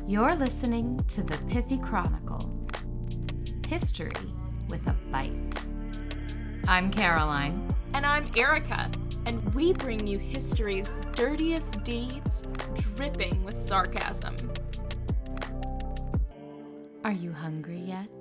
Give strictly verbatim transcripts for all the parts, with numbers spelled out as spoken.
You're listening to the Pithy Chronicle. History with a bite. I'm Caroline. And I'm Erica. And we bring you history's dirtiest deeds, dripping with sarcasm. Are you hungry yet?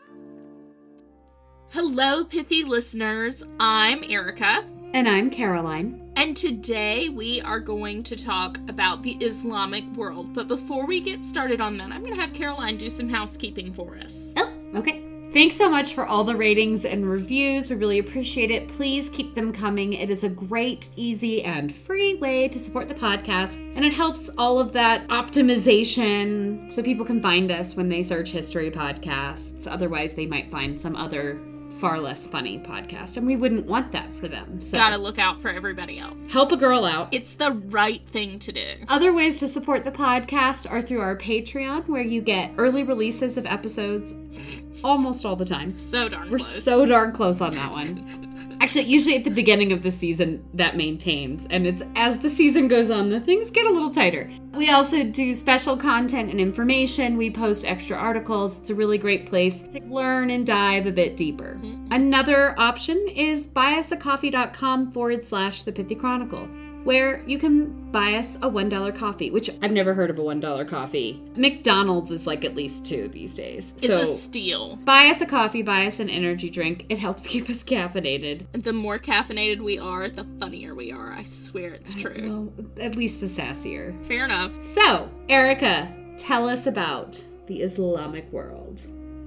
Hello, Pithy listeners. I'm Erica. And I'm Caroline. And today we are going to talk about the Islamic world. But before we get started on that, I'm going to have Caroline do some housekeeping for us. Oh, okay. Thanks so much for all the ratings and reviews. We really appreciate it. Please keep them coming. It is a great, easy, and free way to support the podcast. And it helps all of that optimization so people can find us when they search history podcasts. Otherwise, they might find some other far less funny podcast, and we wouldn't want that for them. So gotta look out for everybody else. Help a girl out. It's the right thing to do. Other ways to support the podcast are through our Patreon, where you get early releases of episodes almost all the time. So darn We're close. so darn close on that one. Actually, usually at the beginning of the season, that maintains. And it's as the season goes on, the things get a little tighter. We also do special content and information. We post extra articles. It's a really great place to learn and dive a bit deeper. Mm-hmm. Another option is buyusacoffee.com forward slash the Pithy Chronicle, where you can buy us a one dollar coffee, which I've never heard of a one dollar coffee. McDonald's is like at least two these days. It's so, a steal. Buy us a coffee, buy us an energy drink. It helps keep us caffeinated. The more caffeinated we are, the funnier we are. I swear it's true. Well, at least the sassier. Fair enough. So, Erica, tell us about the Islamic world.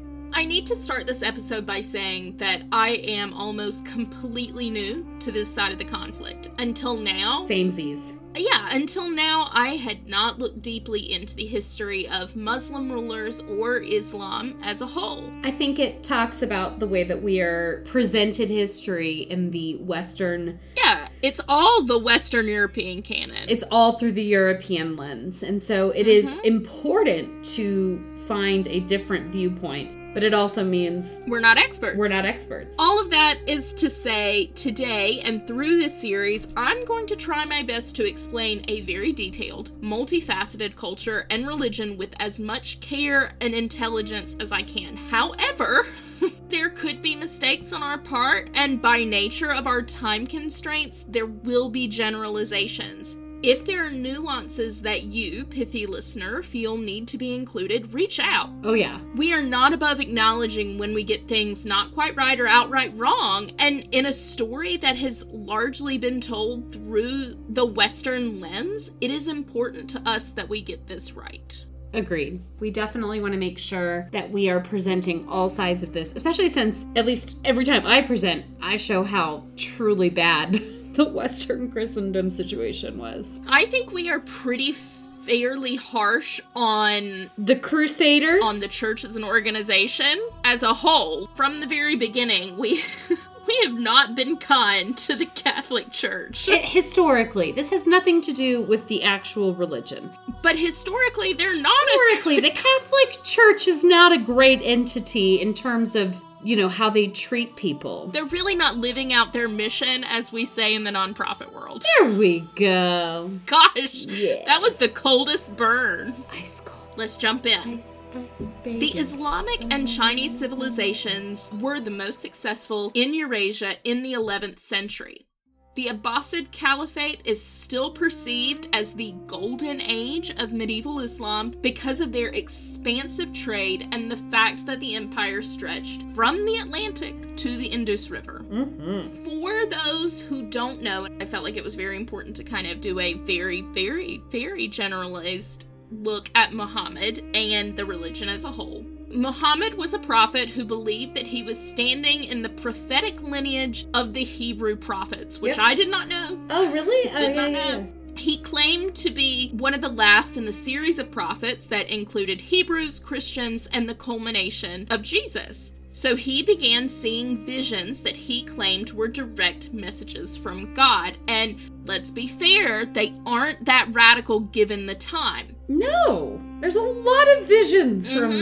I need to start this episode by saying that I am almost completely new to this side of the conflict. Until now... Samesies. Yeah, until now, I had not looked deeply into the history of Muslim rulers or Islam as a whole. I think it talks about the way that we are presented history in the Western... Yeah, it's all the Western European canon. It's all through the European lens. And so it mm-hmm. is important to find a different viewpoint. But it also means... We're not experts. We're not experts. All of that is to say, today and through this series, I'm going to try my best to explain a very detailed, multifaceted culture and religion with as much care and intelligence as I can. However... there could be mistakes on our part, and by nature of our time constraints, there will be generalizations. If there are nuances that you, Pithy listener, feel need to be included, reach out. Oh, yeah. We are not above acknowledging when we get things not quite right or outright wrong, and in a story that has largely been told through the Western lens, it is important to us that we get this right. Agreed. We definitely want to make sure that we are presenting all sides of this, especially since, at least every time I present, I show how truly bad the Western Christendom situation was. I think we are pretty fairly harsh on the Crusaders, on the church as an organization as a whole. From the very beginning, we we have not been kind to the Catholic Church. It, historically, this has nothing to do with the actual religion. But historically, they're not historically, a... the Catholic Church is not a great entity in terms of, you know, how they treat people. They're really not living out their mission, as we say in the nonprofit world. There we go. Gosh, yeah. That was the coldest burn. Ice cold. Let's jump in. Ice, ice, baby. The Islamic and Chinese civilizations were the most successful in Eurasia in the eleventh century. The Abbasid Caliphate is still perceived as the golden age of medieval Islam because of their expansive trade and the fact that the empire stretched from the Atlantic to the Indus River. Mm-hmm. For those who don't know, I felt like it was very important to kind of do a very, very, very generalized look at Muhammad and the religion as a whole. Muhammad was a prophet who believed that he was standing in the prophetic lineage of the Hebrew prophets, which yep. I did not know. Oh, really? Did oh, not yeah, know. Yeah. He claimed to be one of the last in the series of prophets that included Hebrews, Christians, and the culmination of Jesus. So he began seeing visions that he claimed were direct messages from God. And let's be fair, they aren't that radical given the time. No, there's a lot of visions from mm-hmm.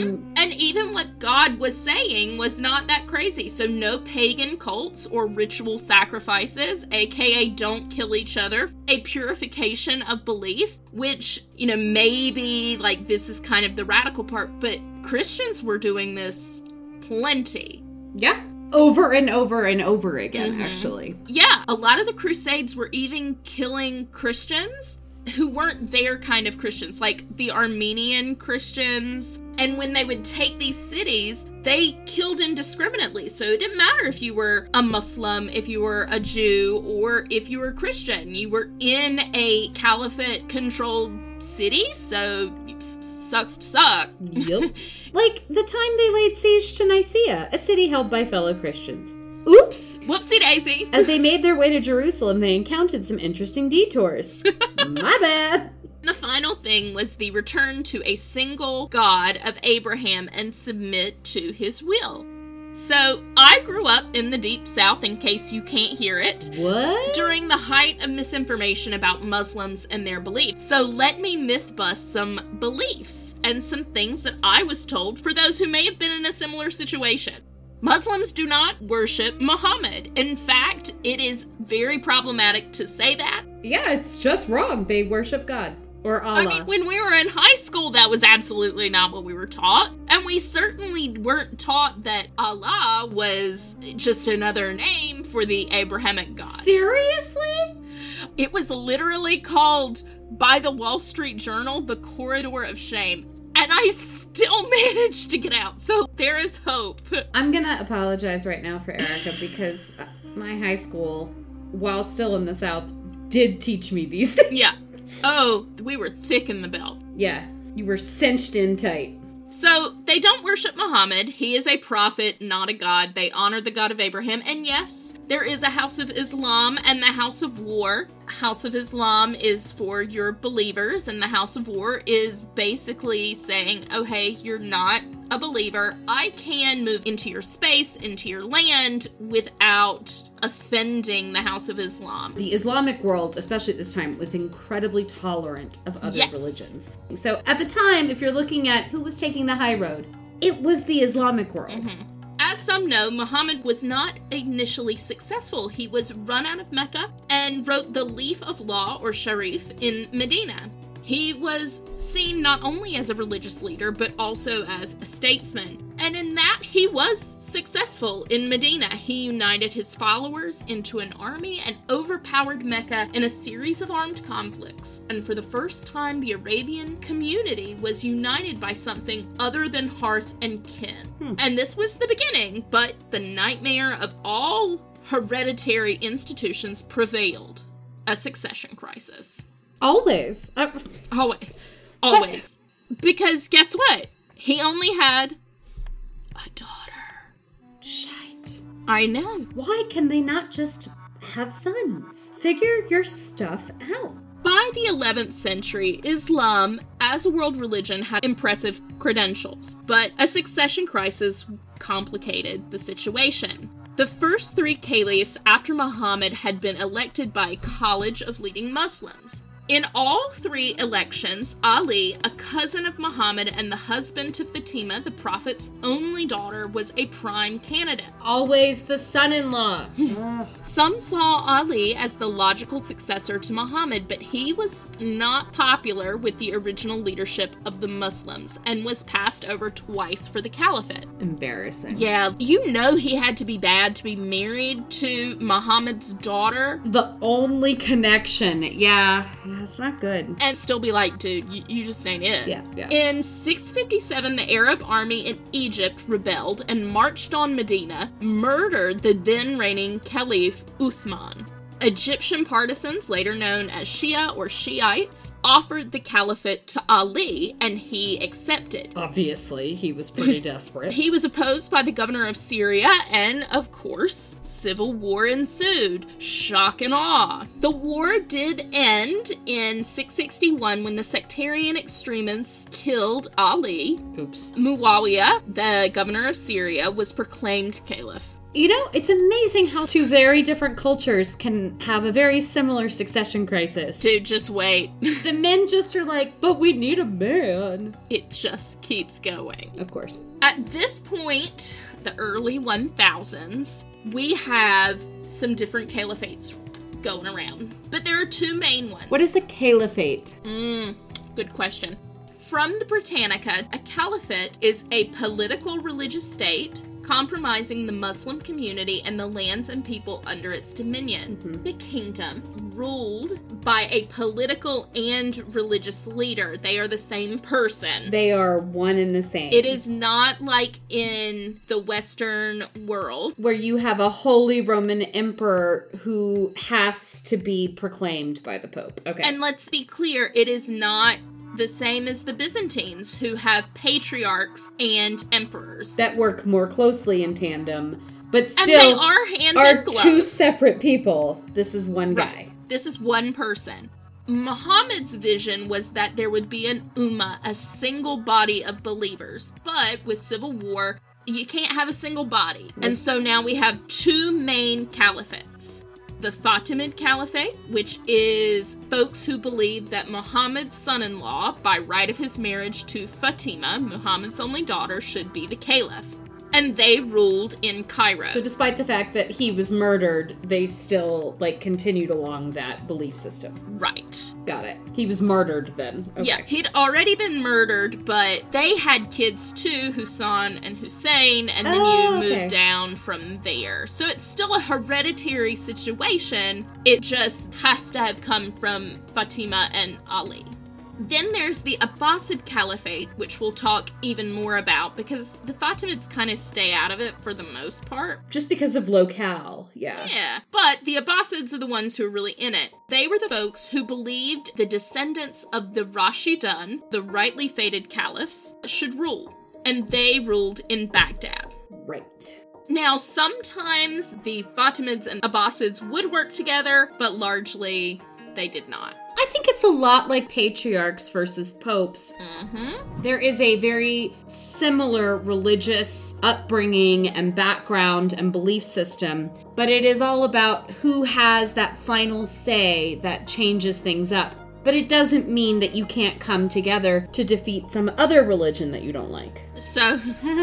And even what God was saying was not that crazy. So no pagan cults or ritual sacrifices, aka don't kill each other. A purification of belief, which, you know, maybe like this is kind of the radical part, but Christians were doing this plenty. Yeah. Over and over and over again, mm-hmm. actually. Yeah, a lot of the Crusades were even killing Christians who weren't their kind of Christians, like the Armenian Christians. And when they would take these cities, they killed indiscriminately. So it didn't matter if you were a Muslim, if you were a Jew, or if you were a Christian. You were in a caliphate-controlled city, so it sucks to suck. Yep. Like the time they laid siege to Nicaea, a city held by fellow Christians. Oops! Whoopsie daisy. As they made their way to Jerusalem, they encountered some interesting detours. My bad. The final thing was the return to a single God of Abraham and submit to his will. So, I grew up in the Deep South, in case you can't hear it. What? During the height of misinformation about Muslims and their beliefs. So, let me myth bust some beliefs and some things that I was told for those who may have been in a similar situation. Muslims do not worship Muhammad. In fact, it is very problematic to say that. Yeah, it's just wrong. They worship God. Or Allah. I mean, when we were in high school, that was absolutely not what we were taught. And we certainly weren't taught that Allah was just another name for the Abrahamic God. Seriously? It was literally called, by the Wall Street Journal, the Corridor of Shame. And I still managed to get out. So there is hope. I'm going to apologize right now for Erica because my high school, while still in the South, did teach me these things. Yeah. Oh, we were thick in the belt. Yeah, you were cinched in tight. So, they don't worship Muhammad. He is a prophet, not a god. They honor the God of Abraham. And yes, there is a House of Islam and the House of War. House of Islam is for your believers, and the House of War is basically saying, oh, hey, you're not a believer. I can move into your space, into your land, without offending the House of Islam. The Islamic world, especially at this time, was incredibly tolerant of other yes. religions. So at the time, if you're looking at who was taking the high road, it was the Islamic world. Mm-hmm. As some know, Muhammad was not initially successful. He was run out of Mecca and wrote the Leaf of Law, or Sharif, in Medina. He was seen not only as a religious leader, but also as a statesman. And in that, he was successful in Medina. He united his followers into an army and overpowered Mecca in a series of armed conflicts. And for the first time, the Arabian community was united by something other than hearth and kin. Hmm. And this was the beginning, but the nightmare of all hereditary institutions prevailed. A succession crisis. Always. Uh, always. Always. But, because guess what? He only had a daughter. Shite. I know. Why can they not just have sons? Figure your stuff out. By the eleventh century, Islam, as a world religion, had impressive credentials, but a succession crisis complicated the situation. The first three caliphs after Muhammad had been elected by a college of leading Muslims. In all three elections, Ali, a cousin of Muhammad and the husband to Fatima, the Prophet's only daughter, was a prime candidate. Always the son-in-law. Some saw Ali as the logical successor to Muhammad, but he was not popular with the original leadership of the Muslims and was passed over twice for the caliphate. Embarrassing. Yeah, you know he had to be bad to be married to Muhammad's daughter. The only connection, yeah. That's not good. And still be like, dude, you, you just ain't it. Yeah, yeah. In six fifty-seven, the Arab army in Egypt rebelled and marched on Medina, murdered the then reigning Caliph Uthman. Egyptian partisans, later known as Shia or Shiites, offered the caliphate to Ali, and he accepted. Obviously, he was pretty desperate. He was opposed by the governor of Syria, and, of course, civil war ensued. Shock and awe. The war did end in six sixty-one when the sectarian extremists killed Ali. Oops. Muawiyah, the governor of Syria, was proclaimed caliph. You know, it's amazing how two very different cultures can have a very similar succession crisis. Dude, just wait. The men just are like, but we need a man. It just keeps going. Of course. At this point, the early one thousands, we have some different caliphates going around. But there are two main ones. What is a caliphate? Mm, good question. From the Britannica, a caliphate is a political religious state compromising the Muslim community and the lands and people under its dominion. Mm-hmm. The kingdom ruled by a political and religious leader. They are the same person. They are one and the same. It is not like in the Western world, where you have a Holy Roman Emperor who has to be proclaimed by the Pope. Okay. And let's be clear, it is not the same as the Byzantines, who have patriarchs and emperors. That work more closely in tandem, but still and they are hand are in glove. Two separate people. This is one guy. Right. This is one person. Muhammad's vision was that there would be an ummah, a single body of believers. But with civil war, you can't have a single body. And so now we have two main caliphates. The Fatimid Caliphate, which is folks who believe that Muhammad's son-in-law, by right of his marriage to Fatima, Muhammad's only daughter, should be the caliph. And they ruled in Cairo. So despite the fact that he was murdered, they still, like, continued along that belief system. Right. Got it. He was murdered then. Okay. Yeah, he'd already been murdered, but they had kids too, Husayn and Hussein, and then oh, you move okay. down from there. So it's still a hereditary situation. It just has to have come from Fatima and Ali. Then there's the Abbasid Caliphate, which we'll talk even more about, because the Fatimids kind of stay out of it for the most part. Just because of locale, yeah. Yeah, but the Abbasids are the ones who are really in it. They were the folks who believed the descendants of the Rashidun, the rightly fated caliphs, should rule. And they ruled in Baghdad. Right. Now, sometimes the Fatimids and Abbasids would work together, but largely they did not. I think it's a lot like patriarchs versus popes. Mm-hmm. There is a very similar religious upbringing and background and belief system, but it is all about who has that final say that changes things up. But it doesn't mean that you can't come together to defeat some other religion that you don't like. So,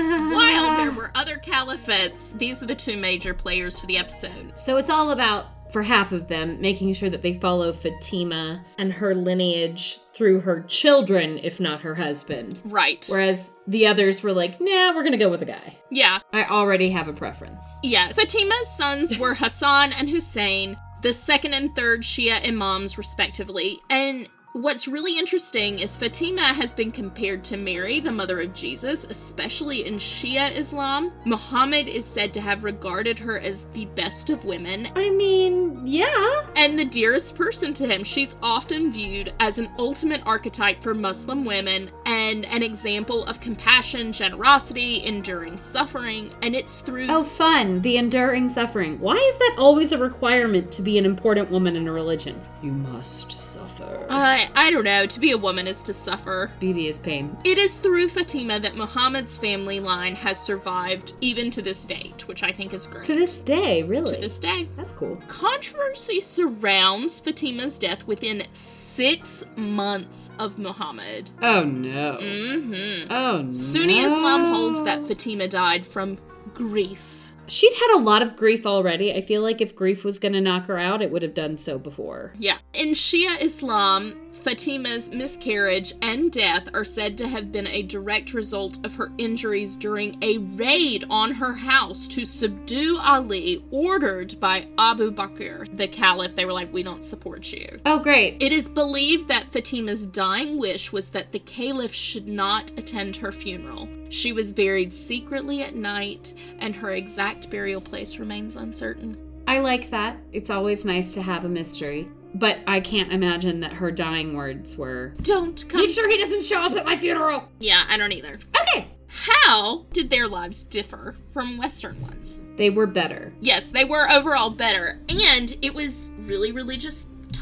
while there were other caliphates, these are the two major players for the episode. So it's all about, for half of them, making sure that they follow Fatima and her lineage through her children, if not her husband. Right. Whereas the others were like, nah, we're gonna go with a guy. Yeah. I already have a preference. Yeah. Fatima's sons were Hassan and Hussein, the second and third Shia imams, respectively. And what's really interesting is Fatima has been compared to Mary, the mother of Jesus, especially in Shia Islam. Muhammad is said to have regarded her as the best of women. I mean, yeah. And the dearest person to him. She's often viewed as an ultimate archetype for Muslim women and an example of compassion, generosity, enduring suffering. And it's through... Oh, fun. The enduring suffering. Why is that always a requirement to be an important woman in a religion? You must suffer. Uh, I don't know. To be a woman is to suffer. Beauty is pain. It is through Fatima that Muhammad's family line has survived even to this date, which I think is great. To this day, really? To this day. That's cool. Controversy surrounds Fatima's death within six months of Muhammad. Oh, no. Mm-hmm. Oh, no. Sunni Islam holds that Fatima died from grief. She'd had a lot of grief already. I feel like if grief was going to knock her out, it would have done so before. Yeah. In Shia Islam, Fatima's miscarriage and death are said to have been a direct result of her injuries during a raid on her house to subdue Ali, ordered by Abu Bakr, the caliph. They were like, we don't support you. Oh, great. It is believed that Fatima's dying wish was that the caliph should not attend her funeral. She was buried secretly at night, and her exact burial place remains uncertain. I like that. It's always nice to have a mystery. But I can't imagine that her dying words were, don't come. Make sure he doesn't show up at my funeral. Yeah, I don't either. Okay. How did their lives differ from Western ones? They were better. Yes, they were overall better. And it was really religious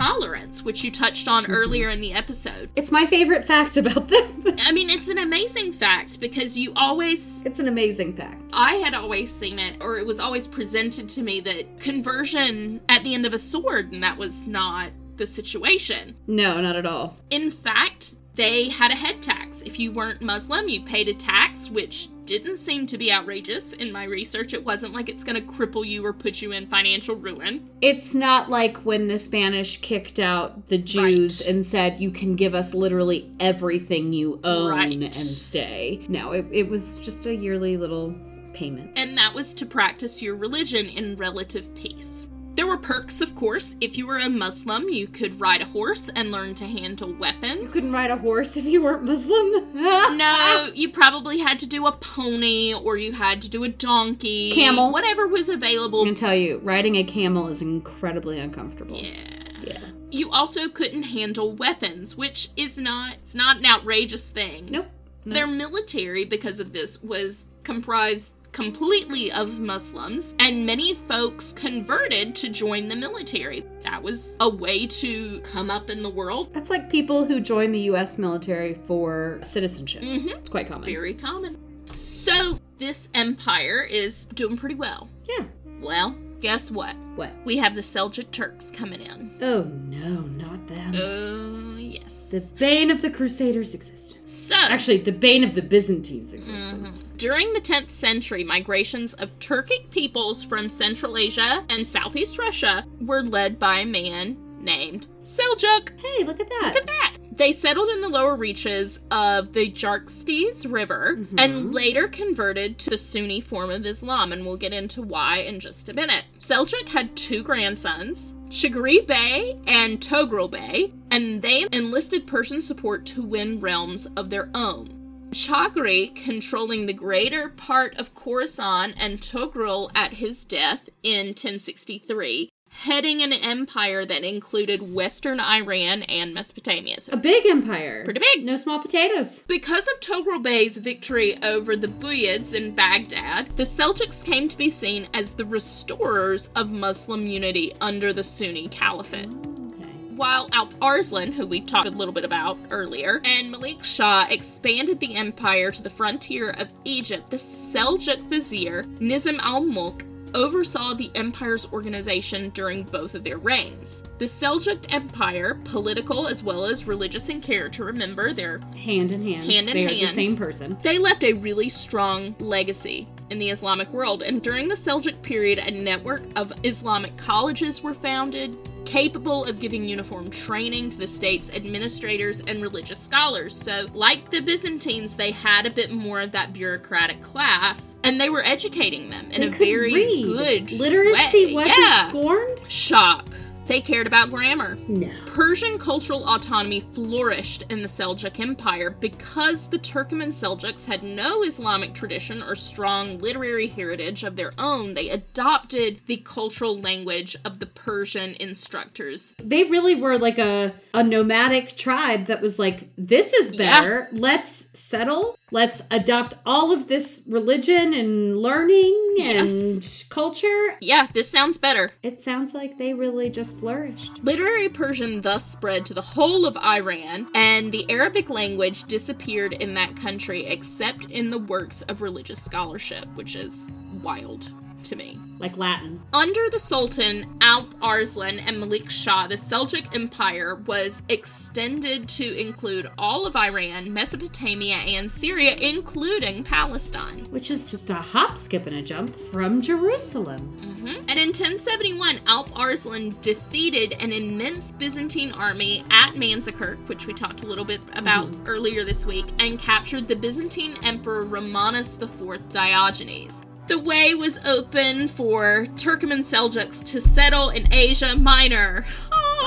intolerance, which you touched on mm-hmm. earlier in the episode. It's my favorite fact about them. I mean, it's an amazing fact because you always... It's an amazing fact. I had always seen it, or it was always presented to me that conversion at the end of a sword, and that was not the situation. No, not at all. In fact, they had a head tax. If you weren't Muslim, you paid a tax, which didn't seem to be outrageous in my research. It wasn't like it's going to cripple you or put you in financial ruin. It's not like when the Spanish kicked out the Jews right. and said, you can give us literally everything you own right. and stay. No, it, it was just a yearly little payment. And that was to practice your religion in relative peace. There were perks, of course. If you were a Muslim, you could ride a horse and learn to handle weapons. You couldn't ride a horse if you weren't Muslim? No, you probably had to do a pony, or you had to do a donkey. Camel. Whatever was available. I can tell you, riding a camel is incredibly uncomfortable. Yeah. Yeah. You also couldn't handle weapons, which is not, it's not an outrageous thing. Nope. nope. Their military, because of this, was comprised completely of Muslims, and many folks converted to join the military. That was a way to come up in the world. That's like people who join the U S military for citizenship. Mm-hmm. It's quite common. Very common. So, this empire is doing pretty well. Yeah. Well, guess what? What? We have the Seljuk Turks coming in. Oh, no, not them. Oh, uh, yes. The bane of the Crusaders' existence. So, actually, the bane of the Byzantines' existence. Mm-hmm. During the tenth century, migrations of Turkic peoples from Central Asia and Southeast Russia were led by a man named Seljuk. Hey, look at that. Look at that. They settled in the lower reaches of the Xerxes River mm-hmm. and later converted to the Sunni form of Islam, and we'll get into why in just a minute. Seljuk had two grandsons, Chagri Bey and Togrul Bey, and they enlisted Persian support to win realms of their own. Chagri controlling the greater part of Khorasan and Togrul at his death in ten sixty-three, heading an empire that included Western Iran and Mesopotamia. So a big empire. Pretty big. No small potatoes. Because of Togrul Bey's victory over the Buyids in Baghdad, the Seljuks came to be seen as the restorers of Muslim unity under the Sunni Caliphate. While Alp Arslan, who we talked a little bit about earlier, and Malik Shah expanded the empire to the frontier of Egypt, the Seljuk vizier, Nizam al-Mulk, oversaw the empire's organization during both of their reigns. The Seljuk Empire, political as well as religious in character, remember, they're hand in hand. Hand in they hand. They are the same person. They left a really strong legacy in the Islamic world, and during the Seljuk period, a network of Islamic colleges were founded, capable of giving uniform training to the state's administrators and religious scholars. So, like the Byzantines, they had a bit more of that bureaucratic class, and they were educating them in they a very read. good Literacy way. wasn't yeah. scorned? Shock. They cared about grammar. No. Persian cultural autonomy flourished in the Seljuk Empire because the Turkoman Seljuks had no Islamic tradition or strong literary heritage of their own. They adopted the cultural language of the Persian instructors. They really were like a, a nomadic tribe that was like, this is better. Yeah. Let's settle. Let's adopt all of this religion and learning and yes. culture. Yeah, this sounds better. It sounds like they really just flourished. Literary Persian thus spread to the whole of Iran, and the Arabic language disappeared in that country except in the works of religious scholarship, which is wild to me. Like Latin. Under the Sultan, Alp Arslan and Malik Shah, the Seljuk Empire was extended to include all of Iran, Mesopotamia, and Syria, including Palestine. Which is just a hop, skip, and a jump from Jerusalem. Mm-hmm. And in ten seventy-one, Alp Arslan defeated an immense Byzantine army at Manzikert, which we talked a little bit about mm-hmm. earlier this week, and captured the Byzantine Emperor Romanus the Fourth Diogenes. The way was open for Turkoman Seljuks to settle in Asia Minor. Oh,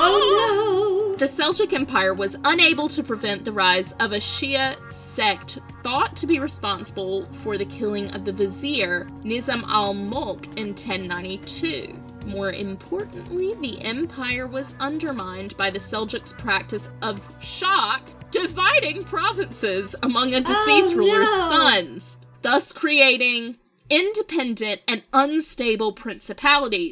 oh no! The Seljuk Empire was unable to prevent the rise of a Shia sect thought to be responsible for the killing of the vizier Nizam al-Mulk in ten ninety-two. More importantly, the empire was undermined by the Seljuks' practice of shock, dividing provinces among a deceased oh, ruler's no. sons, thus creating independent and unstable principalities.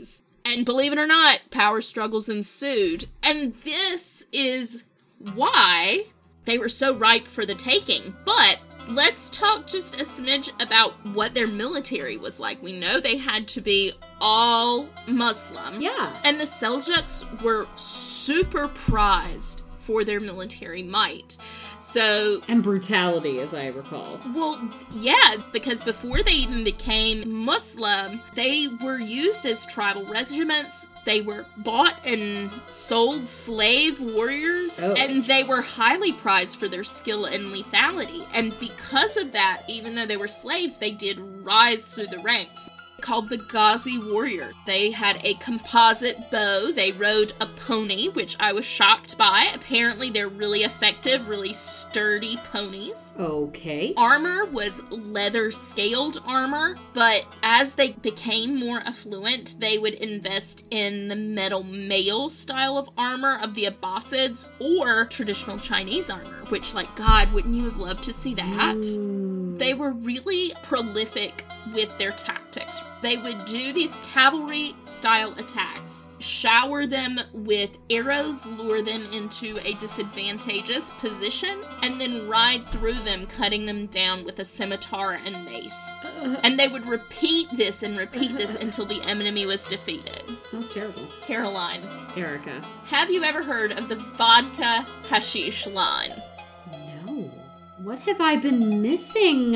And believe it or not, power struggles ensued. And this is why they were so ripe for the taking. But let's talk just a smidge about what their military was like. We know they had to be all Muslim. Yeah. And the Seljuks were super prized for their military might. So, and brutality, as I recall. Well, yeah, because before they even became Muslim, they were used as tribal regiments. They were bought and sold slave warriors, oh. and they were highly prized for their skill and lethality. And because of that, even though they were slaves, they did rise through the ranks. Called the Ghazi warrior. They had a composite bow. They rode a pony, which I was shocked by. Apparently, they're really effective, really sturdy ponies. Okay. Armor was leather scaled armor, but as they became more affluent, they would invest in the metal mail style of armor of the Abbasids or traditional Chinese armor, which, like, God, wouldn't you have loved to see that? Ooh. They were really prolific with their tactics. They would do these cavalry-style attacks, shower them with arrows, lure them into a disadvantageous position, and then ride through them, cutting them down with a scimitar and mace. Uh, and they would repeat this and repeat this until the enemy was defeated. Sounds terrible. Caroline. Erica. Have you ever heard of the vodka hashish line? No. What have I been missing?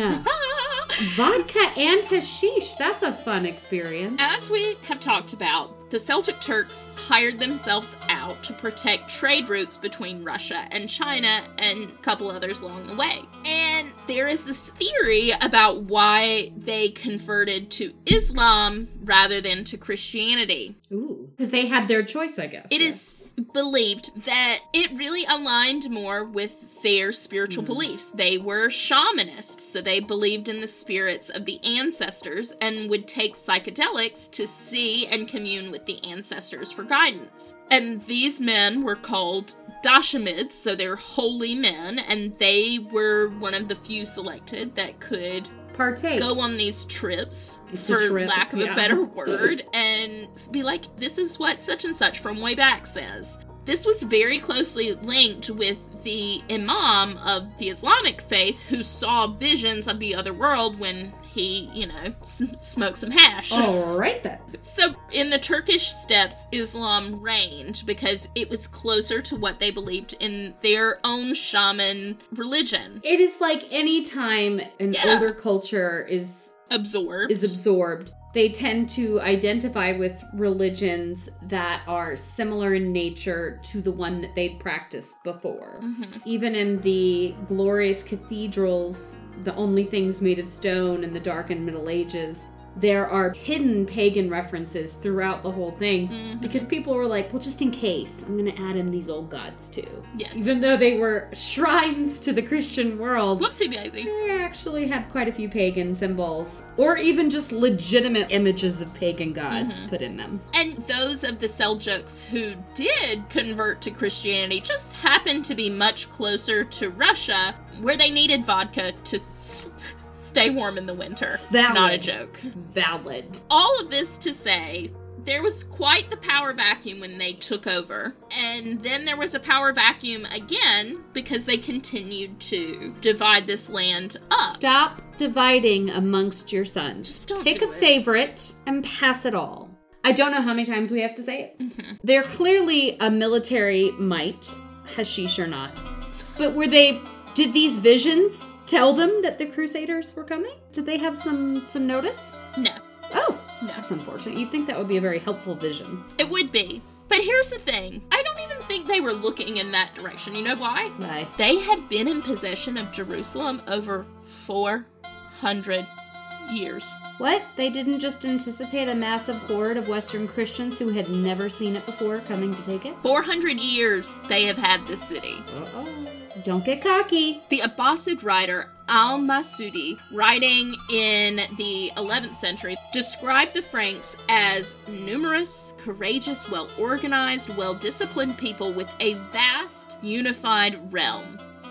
Vodka and hashish. That's a fun experience. As we have talked about, the Seljuk Turks hired themselves out to protect trade routes between Russia and China and a couple others along the way. And there is this theory about why they converted to Islam rather than to Christianity. Ooh. Because they had their choice, I guess. It yeah. is believed that it really aligned more with their spiritual mm. beliefs. They were shamanists, so they believed in the spirits of the ancestors and would take psychedelics to see and commune with the ancestors for guidance. And these men were called Dashamids, so they're holy men, and they were one of the few selected that could partake, go on these trips, it's for trip, lack of yeah. a better word, and be like, this is what such and such from way back says. This was very closely linked with the Imam of the Islamic faith who saw visions of the other world when he, you know, s- smoked some hash. All right then. So in the Turkish steppes, Islam reigned because it was closer to what they believed in their own shaman religion. It is like any time an Yeah. older culture is Absorbed. is absorbed, they tend to identify with religions that are similar in nature to the one that they'd practiced before. Mm-hmm. Even in the glorious cathedrals, the only things made of stone in the dark and Middle Ages, there are hidden pagan references throughout the whole thing Mm-hmm. because people were like, well, just in case, I'm going to add in these old gods too. Yeah. Even though they were shrines to the Christian world, Whoopsie daisy. they actually had quite a few pagan symbols, or even just legitimate images of pagan gods Mm-hmm. put in them. And those of the Seljuks who did convert to Christianity just happened to be much closer to Russia, where they needed vodka to s- stay warm in the winter. Valid. Not a joke. Valid. All of this to say, there was quite the power vacuum when they took over. And then there was a power vacuum again because they continued to divide this land up. Stop dividing amongst your sons. Just don't Pick do a it. favorite and pass it all. I don't know how many times we have to say it. Mm-hmm. They're clearly a military might, hashish or not. But were they, did these visions tell them that the Crusaders were coming? Did they have some, some notice? No. Oh, No. that's unfortunate. You'd think that would be a very helpful vision. It would be. But here's the thing. I don't even think they were looking in that direction. You know why? Why? They had been in possession of Jerusalem over four hundred years. What? They didn't just anticipate a massive horde of Western Christians who had never seen it before coming to take it? four hundred years they have had this city. Uh-oh. Don't get cocky. The Abbasid writer Al-Masudi, writing in the eleventh century, described the Franks as numerous, courageous, well-organized, well-disciplined people with a vast, unified realm. However,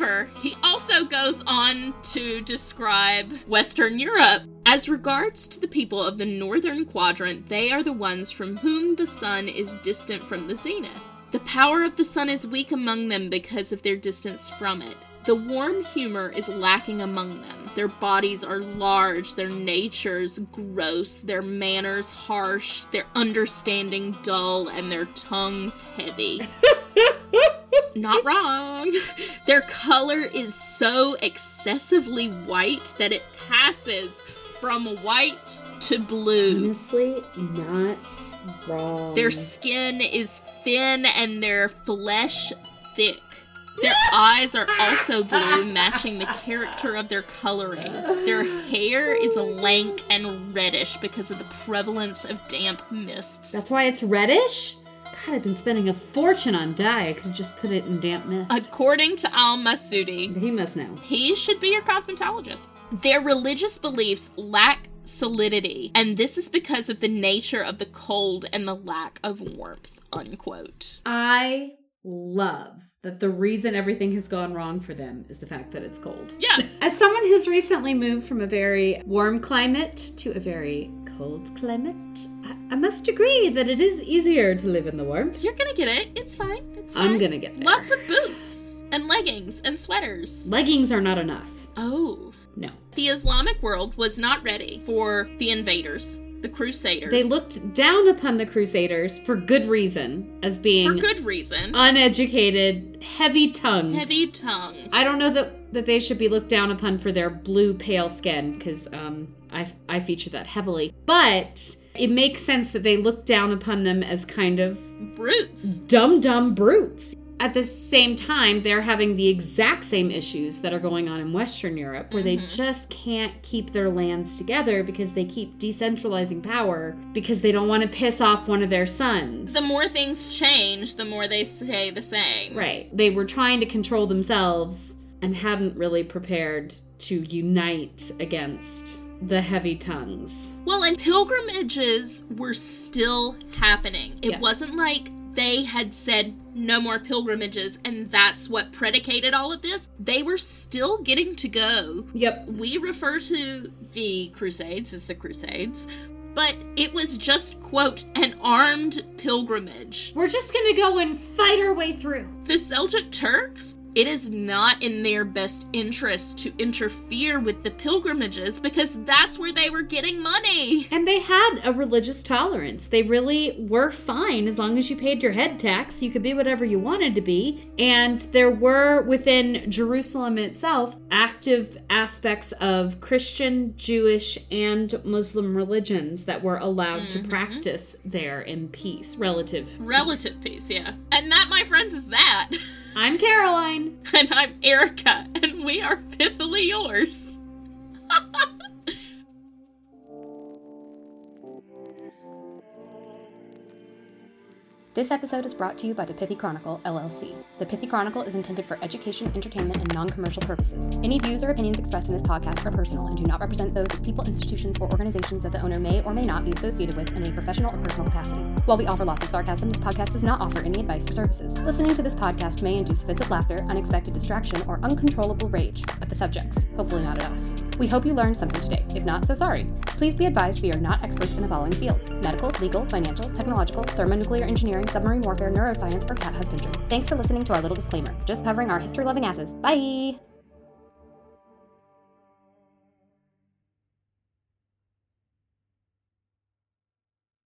However, he also goes on to describe Western Europe. As regards to the people of the northern quadrant, they are the ones from whom the sun is distant from the zenith. The power of the sun is weak among them because of their distance from it. The warm humor is lacking among them. Their bodies are large, their natures gross, their manners harsh, their understanding dull, and their tongues heavy. Not wrong. Their color is so excessively white that it passes from white to blue. Honestly, not wrong. Their skin is thin and their flesh thick. Their eyes are also blue, matching the character of their coloring. Their hair is lank and reddish because of the prevalence of damp mists. That's why it's reddish? God, I've been spending a fortune on dye. I could just put it in damp mist. According to Al-Masudi, he must know. He should be your cosmetologist. Their religious beliefs lack solidity, and this is because of the nature of the cold and the lack of warmth, unquote. I love that the reason everything has gone wrong for them is the fact that it's cold. Yeah. As someone who's recently moved from a very warm climate to a very cold climate, I, I must agree that it is easier to live in the warmth. You're gonna get it. It's fine. It's fine. I'm gonna get there. Lots of boots and leggings and sweaters. Leggings are not enough. Oh. No. The Islamic world was not ready for the invaders, the Crusaders. They looked down upon the Crusaders for good reason, as being... For good reason. Uneducated, heavy-tongued. Heavy tongues. I don't know that, that they should be looked down upon for their blue, pale skin, because um, I, I feature that heavily. But it makes sense that they look down upon them as kind of... brutes. Dumb-dumb brutes. At the same time, they're having the exact same issues that are going on in Western Europe, where mm-hmm. they just can't keep their lands together because they keep decentralizing power because they don't want to piss off one of their sons. The more things change, the more they stay the same. Right. They were trying to control themselves and hadn't really prepared to unite against the heavy tongues. Well, and pilgrimages were still happening. It yeah. wasn't like they had said no more pilgrimages, and that's what predicated all of this. They were still getting to go. Yep. We refer to the Crusades as the Crusades, but it was just, quote, an armed pilgrimage. We're just gonna go and fight our way through. The Seljuk Turks, it is not in their best interest to interfere with the pilgrimages because that's where they were getting money. And they had a religious tolerance. They really were fine as long as you paid your head tax. You could be whatever you wanted to be. And there were, within Jerusalem itself, active aspects of Christian, Jewish, and Muslim religions that were allowed mm-hmm. to practice there in peace, relative Relative peace. peace, yeah. And that, my friends, is that. I'm Caroline. And I'm Erica, and we are pithily yours. This episode is brought to you by the Pithy Chronicle, L L C. The Pithy Chronicle is intended for education, entertainment, and non-commercial purposes. Any views or opinions expressed in this podcast are personal and do not represent those of people, institutions, or organizations that the owner may or may not be associated with in a professional or personal capacity. While we offer lots of sarcasm, this podcast does not offer any advice or services. Listening to this podcast may induce fits of laughter, unexpected distraction, or uncontrollable rage at the subjects, hopefully not at us. We hope you learned something today. If not, so sorry. Please be advised we are not experts in the following fields: medical, legal, financial, technological, thermonuclear engineering, submarine warfare, neuroscience, or cat husbandry. Thanks for listening to our little disclaimer. Just covering our history-loving asses. Bye!